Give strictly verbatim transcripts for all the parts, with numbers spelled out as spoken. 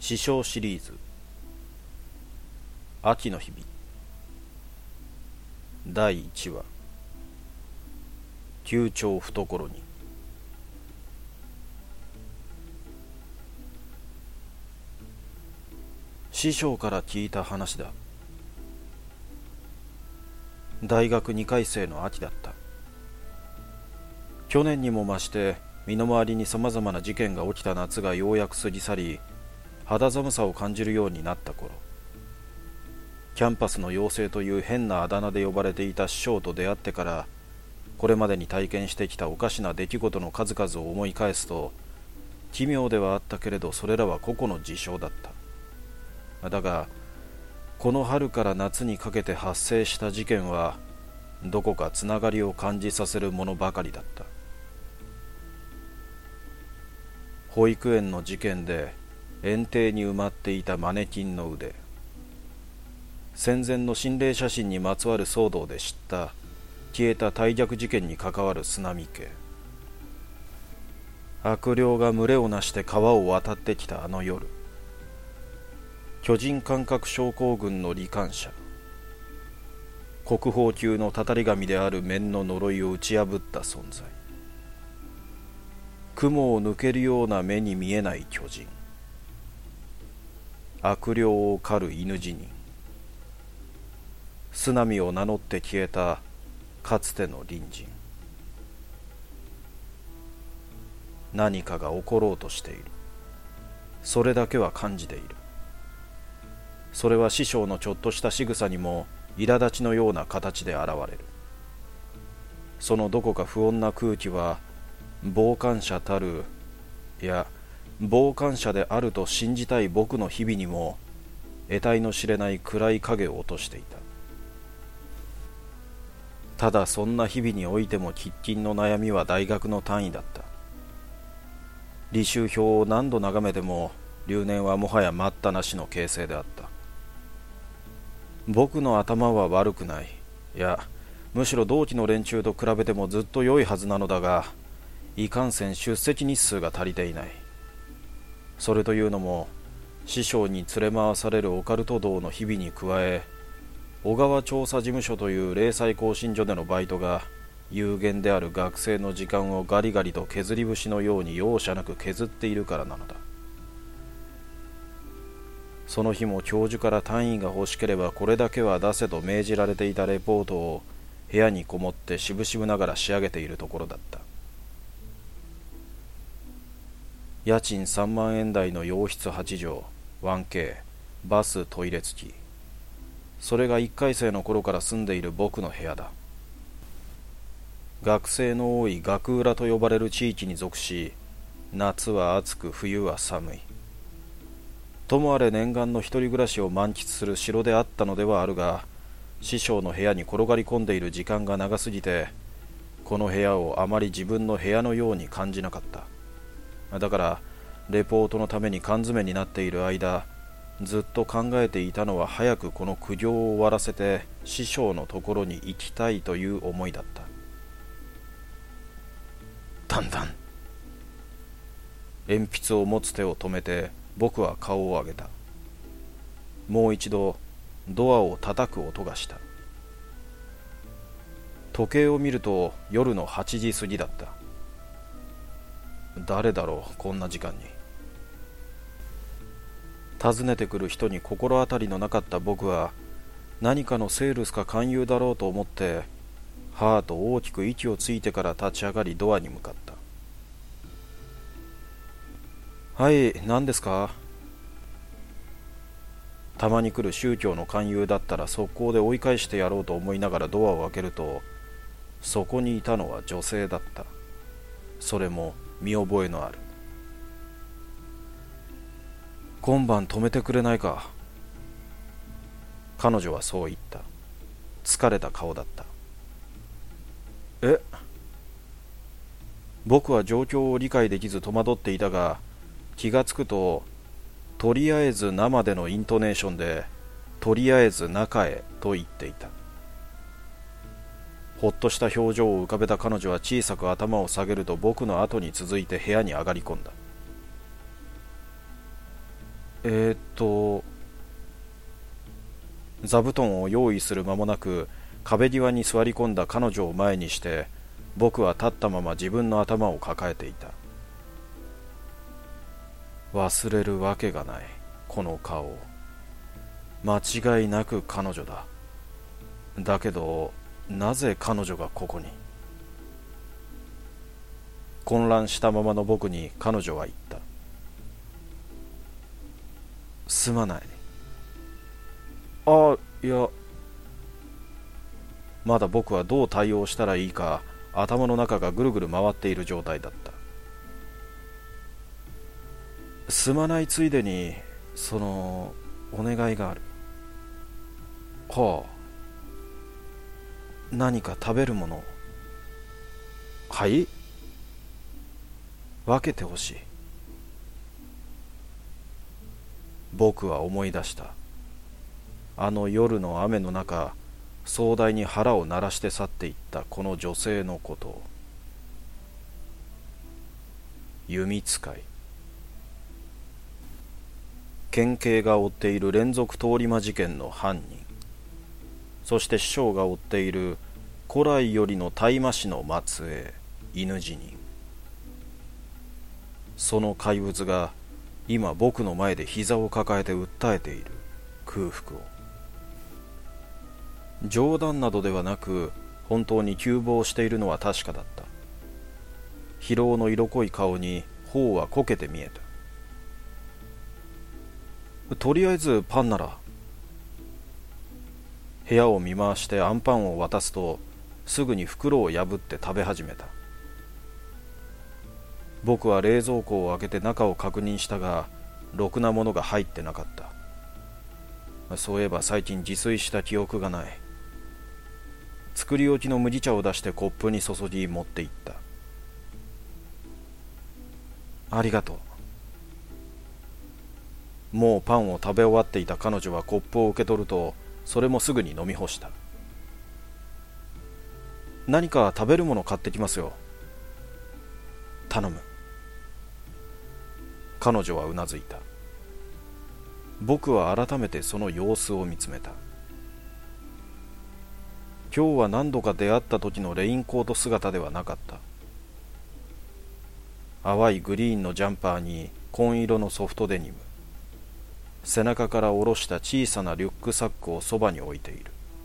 師匠シリーズ秋の日々だいいちわ宮長懐に。師匠から聞いた話だ。大学にかい生の秋だった。去年にも増して身の回りにさまざまな事件が起きた夏がようやく過ぎ去り、肌寒さを感じるようになった頃、キャンパスの妖精という変なあだ名で呼ばれていた師匠と出会ってから、これまでに体験してきたおかしな出来事の数々を思い返すと、奇妙ではあったけれどそれらは個々の事象だった。だがこの春から夏にかけて発生した事件はどこかつながりを感じさせるものばかりだった。保育園の事件で園庭に埋まっていたマネキンの腕、戦前の心霊写真にまつわる騒動で知った消えた大逆事件に関わる砂見家、悪霊が群れをなして川を渡ってきたあの夜、巨人感覚症候群の罹患者、国宝級のたたり神である面の呪いを打ち破った存在、雲を抜けるような目に見えない巨人、悪霊を狩る犬死人、スナミを名乗って消えたかつての隣人。何かが起ころうとしている。それだけは感じている。それは師匠のちょっとした仕草にも苛立ちのような形で現れる。そのどこか不穏な空気は傍観者たる、いや傍観者であると信じたい僕の日々にも得体の知れない暗い影を落としていた。ただそんな日々においても喫緊の悩みは大学の単位だった。履修表を何度眺めても留年はもはや待ったなしの形勢であった。僕の頭は悪くない、いやむしろ同期の連中と比べてもずっと良いはずなのだが、いかんせん出席日数が足りていない。それというのも師匠に連れ回されるオカルト道の日々に加え、小川調査事務所という零細更新所でのバイトが有限である学生の時間をガリガリと削り節のように容赦なく削っているからなのだ。その日も教授から単位が欲しければこれだけは出せと命じられていたレポートを部屋にこもってしぶしぶながら仕上げているところだった。家賃さんまんえん台の洋室はちじょう、ワンケー、バストイレ付き。それがいっかい生の頃から住んでいる僕の部屋だ。学生の多い学浦と呼ばれる地域に属し、夏は暑く冬は寒い。ともあれ念願の一人暮らしを満喫する城であったのではあるが、師匠の部屋に転がり込んでいる時間が長すぎて、この部屋をあまり自分の部屋のように感じなかった。だからレポートのために缶詰になっている間、ずっと考えていたのは早くこの苦行を終わらせて師匠のところに行きたいという思いだった。だんだん鉛筆を持つ手を止めて僕は顔を上げた。もう一度ドアを叩く音がした。時計を見ると夜のはちじ過ぎだった。誰だろうこんな時間に。訪ねてくる人に心当たりのなかった僕は、何かのセールスか勧誘だろうと思ってはーと大きく息をついてから立ち上がりドアに向かった。はい、何ですか。たまに来る宗教の勧誘だったら速攻で追い返してやろうと思いながらドアを開けると、そこにいたのは女性だった。それも見覚えのある。今晩泊めてくれないか。彼女はそう言った。疲れた顔だった。え？僕は状況を理解できず戸惑っていたが、気がつくととりあえず生でのイントネーションでとりあえず中へと言っていた。ほっとした表情を浮かべた彼女は小さく頭を下げると僕の後に続いて部屋に上がり込んだ。 えー、っと座布団を用意する間もなく壁際に座り込んだ彼女を前にして僕は立ったまま自分の頭を抱えていた。忘れるわけがない、この顔。間違いなく彼女だ。だけどなぜ彼女がここに。混乱したままの僕に彼女は言った。すまない。あ、いや、まだ僕はどう対応したらいいか頭の中がぐるぐる回っている状態だった。すまないついでにそのお願いがある。はあ、何か食べるもの。はい、分けてほしい。僕は思い出した。あの夜の雨の中、壮大に腹を鳴らして去っていったこの女性のことを。弓使い。県警が追っている連続通り魔事件の犯人、そして師匠が追っている古来よりの大麻師の末裔、犬死人。その怪物が今僕の前で膝を抱えて訴えている空腹を。冗談などではなく本当に窮乏しているのは確かだった。疲労の色濃い顔に頬はこけて見えた。とりあえずパンなら。部屋を見回してアンパンを渡すとすぐに袋を破って食べ始めた。僕は冷蔵庫を開けて中を確認したがろくなものが入ってなかった。そういえば最近自炊した記憶がない。作り置きの麦茶を出してコップに注ぎ持っていった。ありがとう。もうパンを食べ終わっていた彼女はコップを受け取るとそれもすぐに飲み干した。何か食べるもの買ってきますよ。頼む。彼女はうなずいた。僕は改めてその様子を見つめた。今日は何度か出会った時のレインコート姿ではなかった。淡いグリーンのジャンパーに紺色のソフトデニム、背中から下ろした小さなリュックサックをそばに置いている。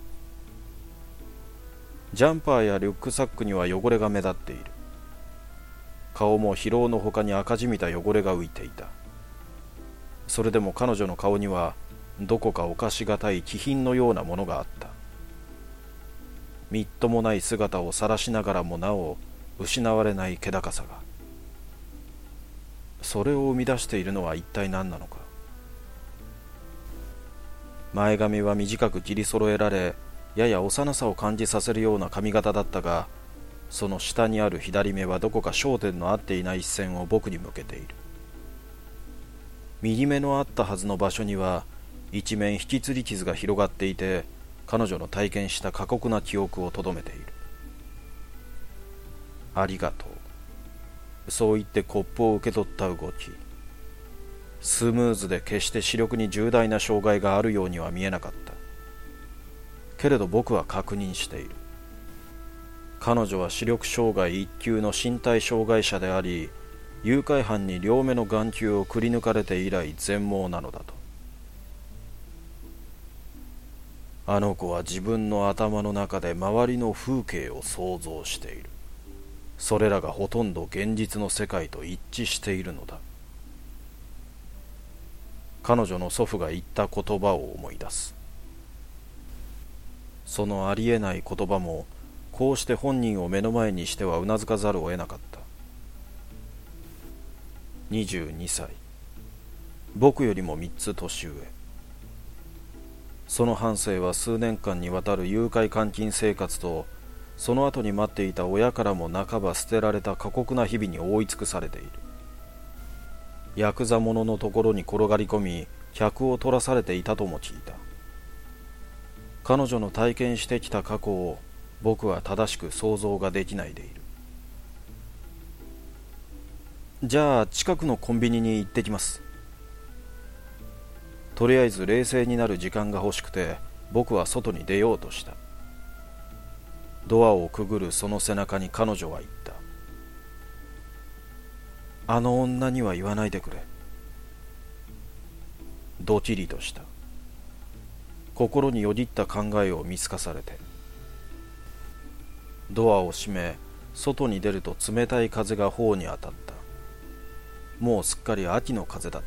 ジャンパーやリュックサックには汚れが目立っている。顔も疲労の他に赤じみた汚れが浮いていた。それでも彼女の顔にはどこかおかしがたい気品のようなものがあった。みっともない姿を晒しながらもなお失われない気高さが。それを生み出しているのは一体何なのか。前髪は短く切り揃えられ、やや幼さを感じさせるような髪型だったが、その下にある左目はどこか焦点の合っていない視線を僕に向けている。右目のあったはずの場所には一面引きつり傷が広がっていて、彼女の体験した過酷な記憶をとどめている。ありがとう。そう言ってコップを受け取った動き。スムーズで決して視力に重大な障害があるようには見えなかった。けれど僕は確認している。彼女は視力障害一級の身体障害者であり、誘拐犯に両目の眼球をくり抜かれて以来全盲なのだと。あの子は自分の頭の中で周りの風景を想像している。それらがほとんど現実の世界と一致しているのだ。彼女の祖父が言った言葉を思い出す。そのありえない言葉もこうして本人を目の前にしてはうなずかざるを得なかった。にじゅうにさい、僕よりもみっつ年上。その半生は数年間にわたる誘拐監禁生活と、その後に待っていた親からも半ば捨てられた過酷な日々に覆い尽くされている。ヤクザ者のところに転がり込み客を取らされていたとも聞いた。彼女の体験してきた過去を僕は正しく想像ができないでいる。じゃあ近くのコンビニに行ってきます。 とりあえず冷静になる時間が欲しくて、僕は外に出ようとした。ドアをくぐるその背中に彼女は言った。あの女には言わないでくれ。ドキリとした。心によぎった考えを見透かされて。ドアを閉め、外に出ると冷たい風が頬に当たった。もうすっかり秋の風だった。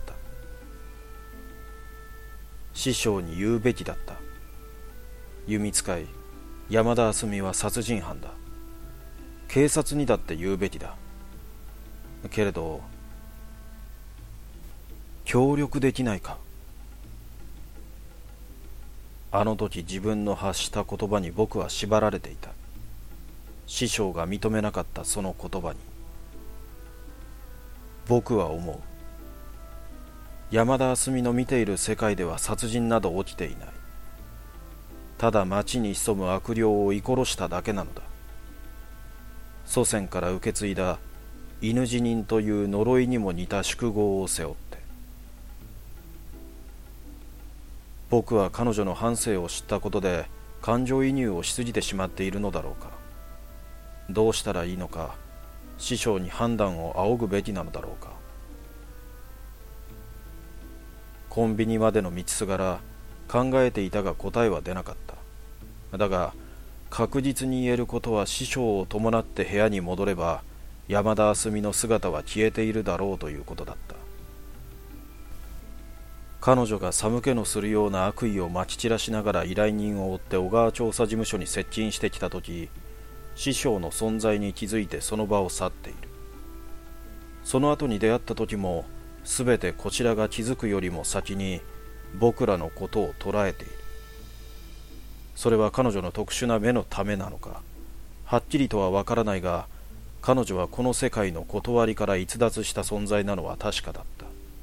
師匠に言うべきだった。弓使い山田明日美は殺人犯だ。警察にだって言うべきだ。けれど協力できないか。あの時自分の発した言葉に僕は縛られていた。師匠が認めなかったその言葉に。僕は思う。山田明日美の見ている世界では殺人など起きていない。ただ町に潜む悪霊を居殺しただけなのだ。祖先から受け継いだ犬死人という呪いにも似た宿業を背負って。僕は彼女の半生を知ったことで感情移入をしすぎてしまっているのだろうか。どうしたらいいのか、師匠に判断を仰ぐべきなのだろうか。コンビニまでの道すがら考えていたが答えは出なかった。だが確実に言えることは、師匠を伴って部屋に戻れば山田明日美の姿は消えているだろうということだった。彼女が寒気のするような悪意をまき散らしながら依頼人を追って小川調査事務所に接近してきたとき、師匠の存在に気づいてその場を去っている。その後に出会った時も、すべてこちらが気づくよりも先に僕らのことを捉えている。それは彼女の特殊な目のためなのか、はっきりとはわからないが、彼女はこの世界の断りから逸脱した存在なのは確かだった。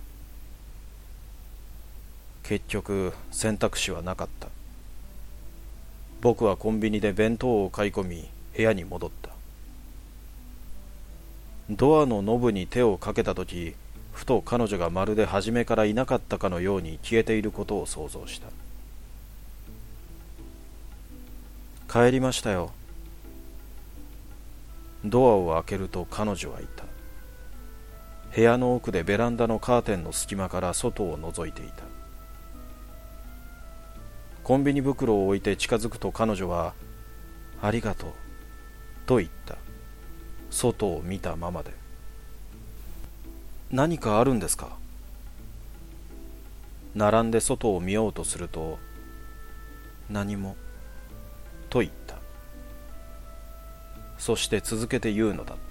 結局選択肢はなかった。僕はコンビニで弁当を買い込み部屋に戻った。ドアのノブに手をかけたとき、ふと彼女がまるで初めからいなかったかのように消えていることを想像した。帰りましたよ。ドアを開けると彼女はいた。部屋の奥でベランダのカーテンの隙間から外を覗いていた。コンビニ袋を置いて近づくと彼女は「ありがとう」と言った。外を見たままで。何かあるんですか。並んで外を見ようとすると「何も」と言った。そして続けて言うのだった。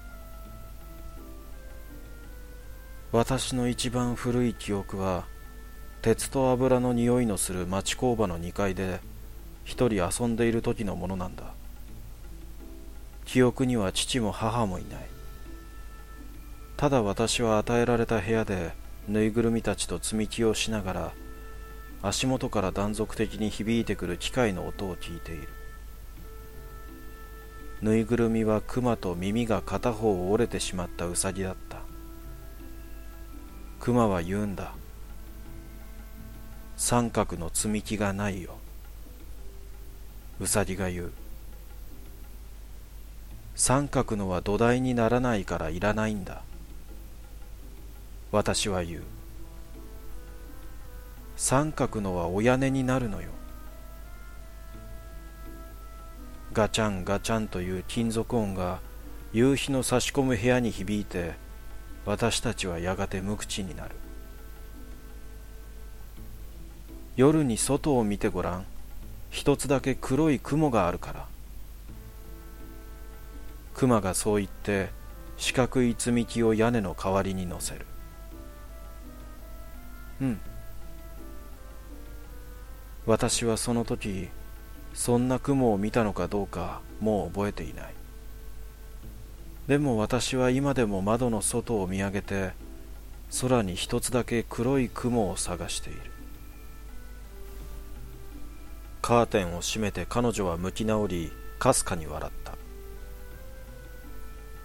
私の一番古い記憶は、鉄と油の匂いのする町工場のにかいで一人遊んでいる時のものなんだ。記憶には父も母もいない。ただ私は与えられた部屋でぬいぐるみたちと積み木をしながら、足元から断続的に響いてくる機械の音を聞いている。ぬいぐるみはクマと耳が片方折れてしまったウサギだった。クマは言うんだ。三角の積み木がないよ。ウサギが言う。三角のは土台にならないからいらないんだ。私は言う。三角のはお屋根になるのよ。ガチャンガチャンという金属音が夕日の差し込む部屋に響いて、私たちはやがて無口になる。夜に外を見てごらん。一つだけ黒い雲があるから。熊がそう言って四角い積み木を屋根の代わりに乗せる。うん。私はその時そんな雲を見たのかどうかもう覚えていない。でも私は今でも窓の外を見上げて空に一つだけ黒い雲を探している。カーテンを閉めて彼女は向き直り、かすかに笑った。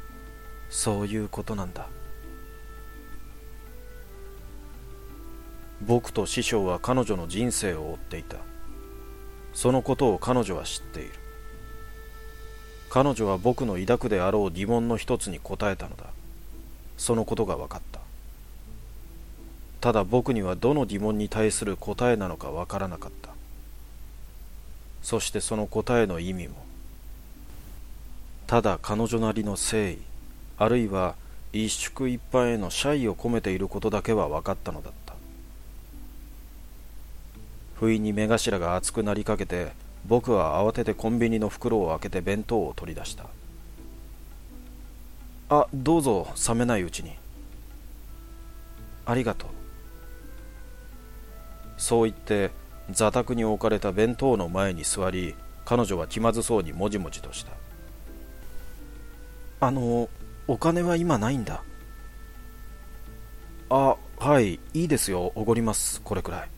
そういうことなんだ。 僕と師匠は彼女の人生を追っていた。そのことを彼女は知っている。彼女は僕の抱くであろう疑問の一つに答えたのだ。そのことが分かった。ただ僕にはどの疑問に対する答えなのか分からなかった。そしてその答えの意味も、ただ彼女なりの誠意、あるいは一祝一般への謝意を込めていることだけは分かったのだった。不意に目頭が熱くなりかけて、僕は慌ててコンビニの袋を開けて弁当を取り出した。あ、どうぞ冷めないうちに。ありがとう。そう言って座卓に置かれた弁当の前に座り、彼女は気まずそうにもじもじとした。あの、お金は今ないんだ。あ、はい、いいですよ、おごります、これくらい。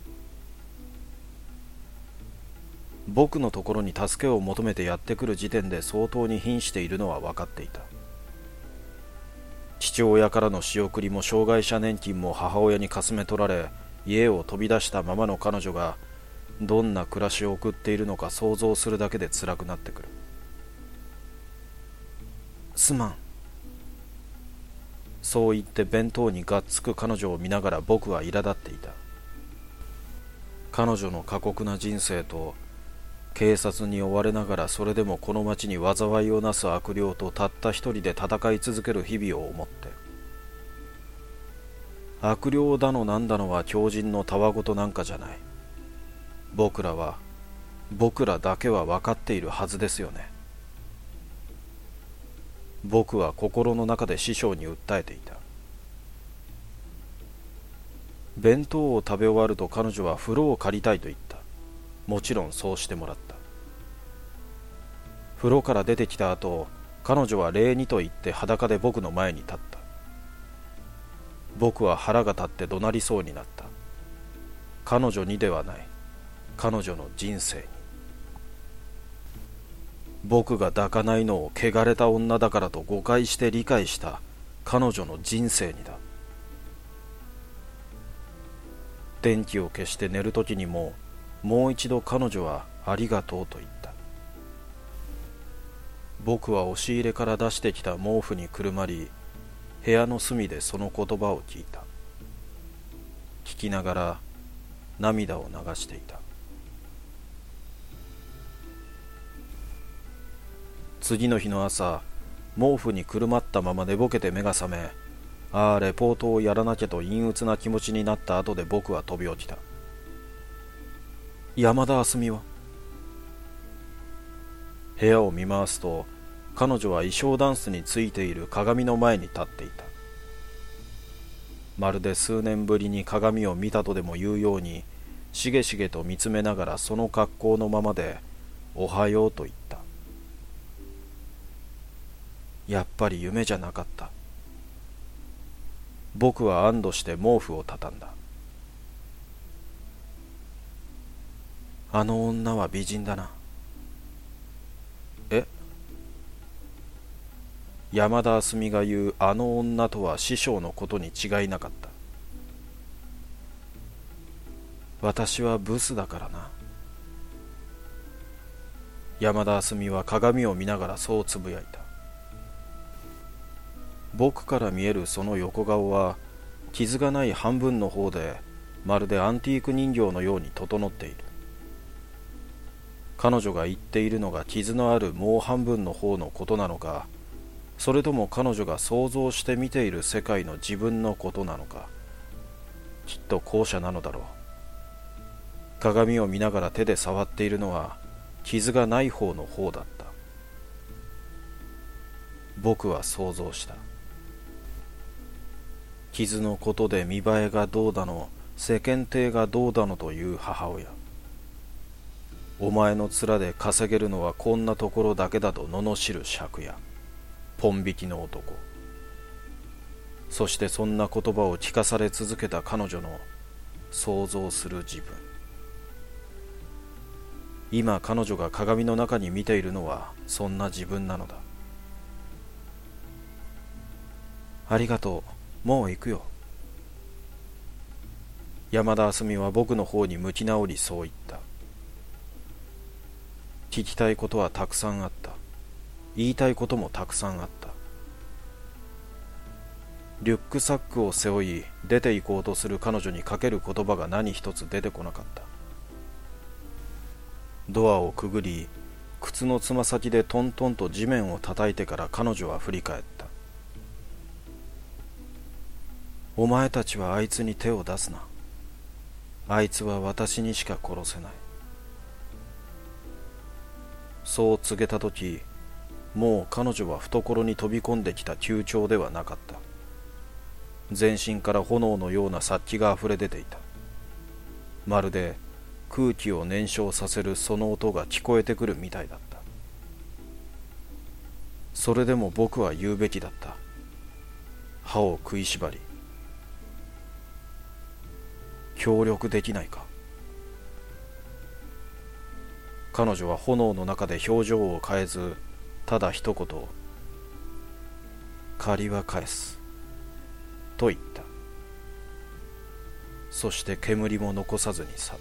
僕のところに助けを求めてやってくる時点で相当に瀕しているのは分かっていた。父親からの仕送りも障害者年金も母親にかすめ取られ、家を飛び出したままの彼女がどんな暮らしを送っているのか想像するだけで辛くなってくる。すまん。そう言って弁当にがっつく彼女を見ながら僕は苛立っていた。彼女の過酷な人生と、警察に追われながらそれでもこの町に災いをなす悪霊とたった一人で戦い続ける日々を思って、悪霊だのなんだのは狂人のたわごとなんかじゃない。僕らは、僕らだけは分かっているはずですよね。僕は心の中で師匠に訴えていた。弁当を食べ終わると彼女は風呂を借りたいと言った。もちろんそうしてもらった。風呂から出てきた後、彼女は礼にと言って裸で僕の前に立った。僕は腹が立って怒鳴りそうになった。彼女にではない、彼女の人生に。僕が抱かないのを汚れた女だからと誤解して理解した彼女の人生にだ。電気を消して寝るときにも、もう一度彼女はありがとうと言った。僕は押し入れから出してきた毛布にくるまり、部屋の隅でその言葉を聞いた。聞きながら涙を流していた。次の日の朝、毛布にくるまったまま寝ぼけて目が覚め、ああレポートをやらなきゃと陰鬱な気持ちになった後で僕は飛び起きた。山田明日美は？部屋を見回すと、彼女は衣装ダンスについている鏡の前に立っていた。まるで数年ぶりに鏡を見たとでも言うように、しげしげと見つめながらその格好のままで、おはようと言った。やっぱり夢じゃなかった。僕は安堵して毛布を畳んだ。あの女は美人だな。え？山田明日美が言うあの女とは師匠のことに違いなかった。私はブスだからな。山田明日美は鏡を見ながらそうつぶやいた。僕から見えるその横顔は、傷がない半分の方でまるでアンティーク人形のように整っている。彼女が言っているのが傷のあるもう半分の方のことなのか、それとも彼女が想像して見ている世界の自分のことなのか。きっと後者なのだろう。鏡を見ながら手で触っているのは傷がない方の方だった。僕は想像した。傷のことで見栄えがどうだの、世間体がどうだのという母親。お前の面で稼げるのはこんなところだけだと罵る借家、ポン引きの男。そしてそんな言葉を聞かされ続けた彼女の想像する自分。今彼女が鏡の中に見ているのはそんな自分なのだ。ありがとう、もう行くよ。 山田あすみは僕の方に向き直りそう言った。聞きたいことはたくさんあった。言いたいこともたくさんあった。リュックサックを背負い出て行こうとする彼女にかける言葉が何一つ出てこなかった。ドアをくぐり、靴のつま先でトントンと地面を叩いてから彼女は振り返った。お前たちはあいつに手を出すな。あいつは私にしか殺せない。そう告げたとき、もう彼女は懐に飛び込んできた急潮ではなかった。全身から炎のような殺気があふれ出ていた。まるで空気を燃焼させるその音が聞こえてくるみたいだった。それでも僕は言うべきだった。歯を食いしばり、協力できないか。彼女は炎の中で表情を変えず、ただ一言、借りは返すと言った。そして煙も残さずに去った。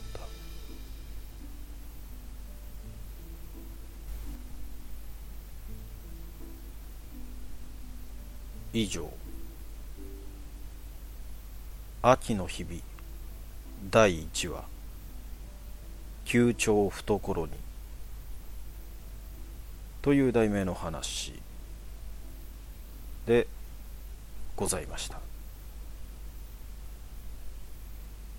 以上、秋の日々だいいちわ、急潮懐にという題名の話でございました。